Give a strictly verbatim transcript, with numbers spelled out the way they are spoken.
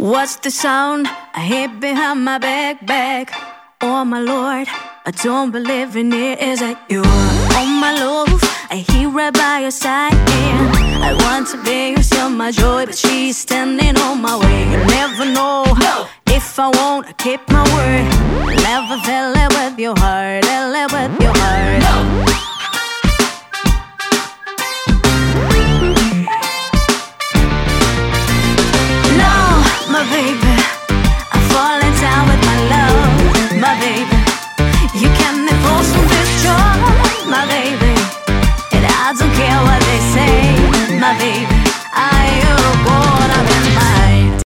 What's the sound I hear behind my back, back? Oh my Lord, I don't believe in it. Is it you? Oh my love, I hear right by your side, and I want to be yours, you're my joy, but she's standing on my way. You never know, no. If I won't, I keep my word. Never fell in with your heart.